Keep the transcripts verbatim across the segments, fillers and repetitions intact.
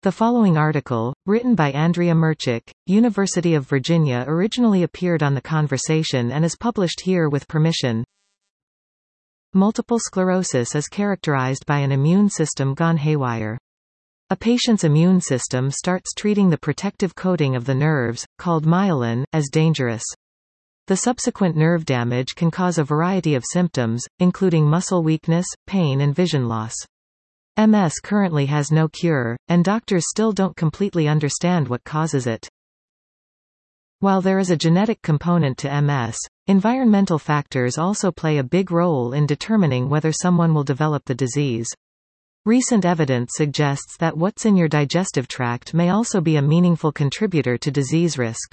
The following article, written by Andrea Merchik, University of Virginia, originally appeared on The Conversation and is published here with permission. Multiple sclerosis is characterized by an immune system gone haywire. A patient's immune system starts treating the protective coating of the nerves, called myelin, as dangerous. The subsequent nerve damage can cause a variety of symptoms, including muscle weakness, pain and vision loss. M S currently has no cure, and doctors still don't completely understand what causes it. While there is a genetic component to M S, environmental factors also play a big role in determining whether someone will develop the disease. Recent evidence suggests that what's in your digestive tract may also be a meaningful contributor to disease risk.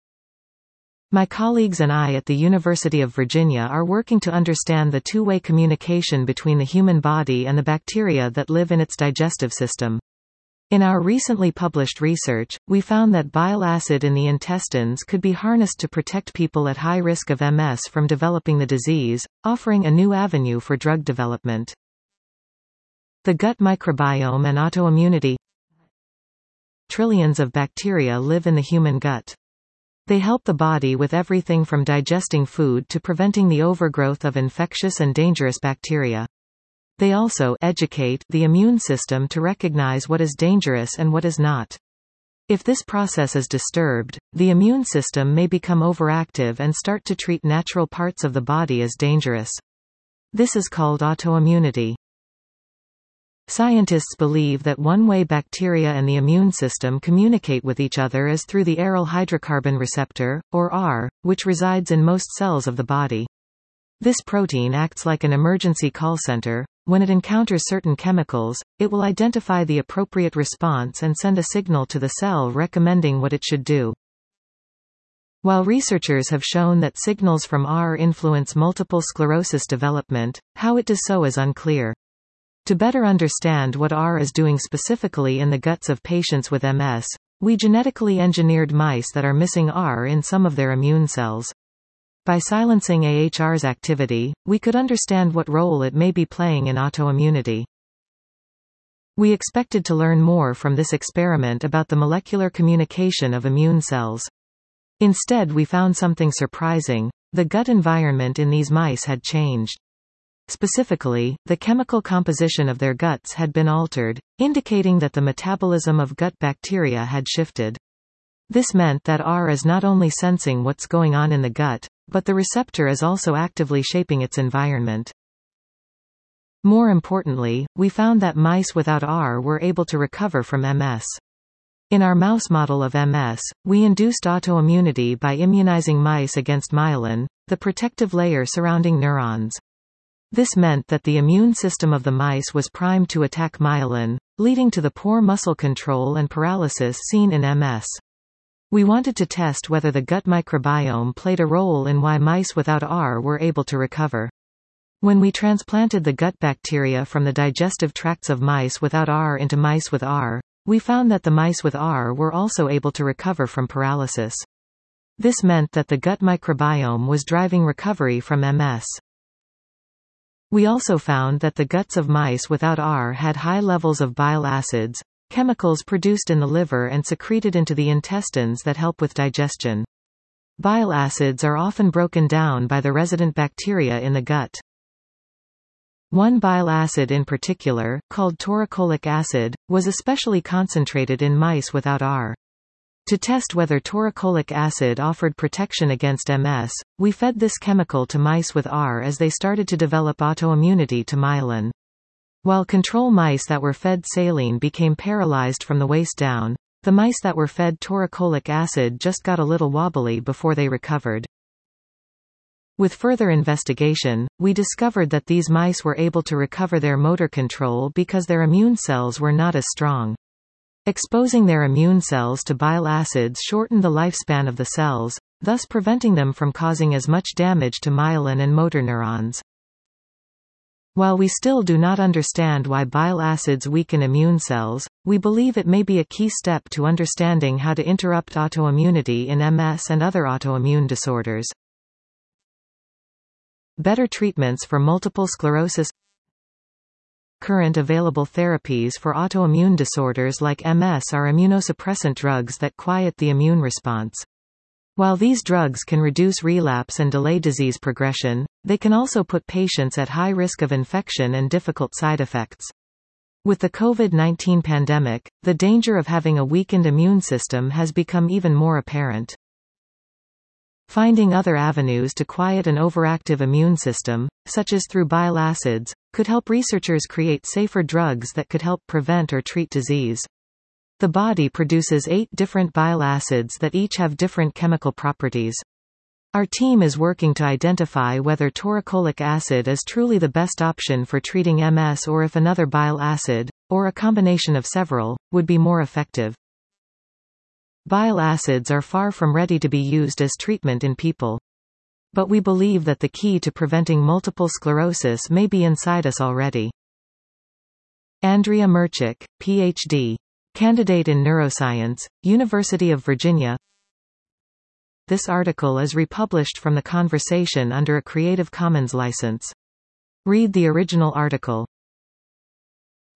My colleagues and I at the University of Virginia are working to understand the two-way communication between the human body and the bacteria that live in its digestive system. In our recently published research, we found that bile acid in the intestines could be harnessed to protect people at high risk of M S from developing the disease, offering a new avenue for drug development. The gut microbiome and autoimmunity. Trillions of bacteria live in the human gut. They help the body with everything from digesting food to preventing the overgrowth of infectious and dangerous bacteria. They also educate the immune system to recognize what is dangerous and what is not. If this process is disturbed, the immune system may become overactive and start to treat natural parts of the body as dangerous. This is called autoimmunity. Scientists believe that one way bacteria and the immune system communicate with each other is through the aryl hydrocarbon receptor, or A R, which resides in most cells of the body. This protein acts like an emergency call center. When it encounters certain chemicals, it will identify the appropriate response and send a signal to the cell recommending what it should do. While researchers have shown that signals from A R influence multiple sclerosis development, how it does so is unclear. To better understand what A R is doing specifically in the guts of patients with M S, we genetically engineered mice that are missing A R in some of their immune cells. By silencing A H R's activity, we could understand what role it may be playing in autoimmunity. We expected to learn more from this experiment about the molecular communication of immune cells. Instead, we found something surprising: the gut environment in these mice had changed. Specifically, the chemical composition of their guts had been altered, indicating that the metabolism of gut bacteria had shifted. This meant that A R is not only sensing what's going on in the gut, but the receptor is also actively shaping its environment. More importantly, we found that mice without A R were able to recover from M S. In our mouse model of M S, we induced autoimmunity by immunizing mice against myelin, the protective layer surrounding neurons. This meant that the immune system of the mice was primed to attack myelin, leading to the poor muscle control and paralysis seen in M S. We wanted to test whether the gut microbiome played a role in why mice without A R were able to recover. When we transplanted the gut bacteria from the digestive tracts of mice without A R into mice with A R, we found that the mice with A R were also able to recover from paralysis. This meant that the gut microbiome was driving recovery from M S. We also found that the guts of mice without A R had high levels of bile acids, chemicals produced in the liver and secreted into the intestines that help with digestion. Bile acids are often broken down by the resident bacteria in the gut. One bile acid in particular, called taurocolic acid, was especially concentrated in mice without A R. To test whether taurocolic acid offered protection against M S, we fed this chemical to mice with A R as they started to develop autoimmunity to myelin. While control mice that were fed saline became paralyzed from the waist down, the mice that were fed taurocolic acid just got a little wobbly before they recovered. With further investigation, we discovered that these mice were able to recover their motor control because their immune cells were not as strong. Exposing their immune cells to bile acids shortened the lifespan of the cells, thus preventing them from causing as much damage to myelin and motor neurons. While we still do not understand why bile acids weaken immune cells, we believe it may be a key step to understanding how to interrupt autoimmunity in M S and other autoimmune disorders. Better treatments for multiple sclerosis. current available therapies for autoimmune disorders like M S are immunosuppressant drugs that quiet the immune response. While these drugs can reduce relapse and delay disease progression, they can also put patients at high risk of infection and difficult side effects. With the COVID nineteen pandemic, the danger of having a weakened immune system has become even more apparent. Finding other avenues to quiet an overactive immune system, such as through bile acids, could help researchers create safer drugs that could help prevent or treat disease. The body produces eight different bile acids that each have different chemical properties. Our team is working to identify whether taurocolic acid is truly the best option for treating M S or if another bile acid, or a combination of several, would be more effective. Bile acids are far from ready to be used as treatment in people. But we believe that the key to preventing multiple sclerosis may be inside us already. Andrea Merchik, P H D. Candidate in Neuroscience, University of Virginia. This article is republished from The Conversation under a Creative Commons license. Read the original article.